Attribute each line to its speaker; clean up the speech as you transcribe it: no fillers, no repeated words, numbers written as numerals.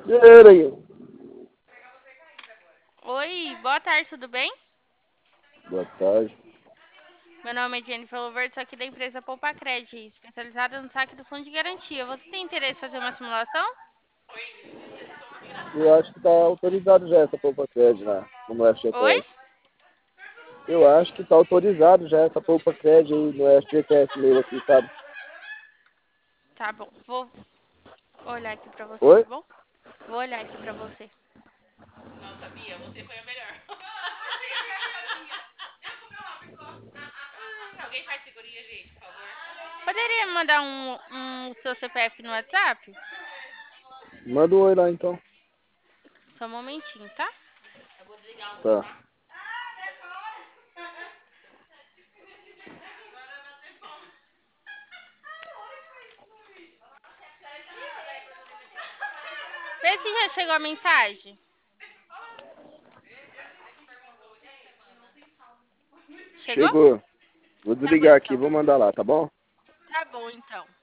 Speaker 1: E aí?
Speaker 2: Oi, boa tarde, tudo bem?
Speaker 1: Boa tarde.
Speaker 2: Meu nome é Jennifer Lover, sou aqui da empresa Poupa Cred, especializada no saque do fundo de garantia. Você tem interesse em fazer uma simulação?
Speaker 1: Eu acho que tá autorizado já essa Poupa Cred, né? No
Speaker 2: Oi?
Speaker 1: FGTS. Eu acho que tá autorizado já essa Poupa Cred aí no FGTS meu aqui, sabe?
Speaker 2: Tá bom, vou olhar aqui pra você,
Speaker 1: Oi?
Speaker 2: tá bom? Vou olhar aqui pra você. Poderia me mandar um seu CPF no WhatsApp?
Speaker 1: Manda um oi lá então.
Speaker 2: Só um momentinho, tá?
Speaker 1: Tá.
Speaker 2: Vê se já chegou a mensagem. Chegou?
Speaker 1: Chegou. Vou
Speaker 2: Tá bom
Speaker 1: desligar aqui,
Speaker 2: então.
Speaker 1: vou mandar lá, tá bom?
Speaker 2: Tá bom então.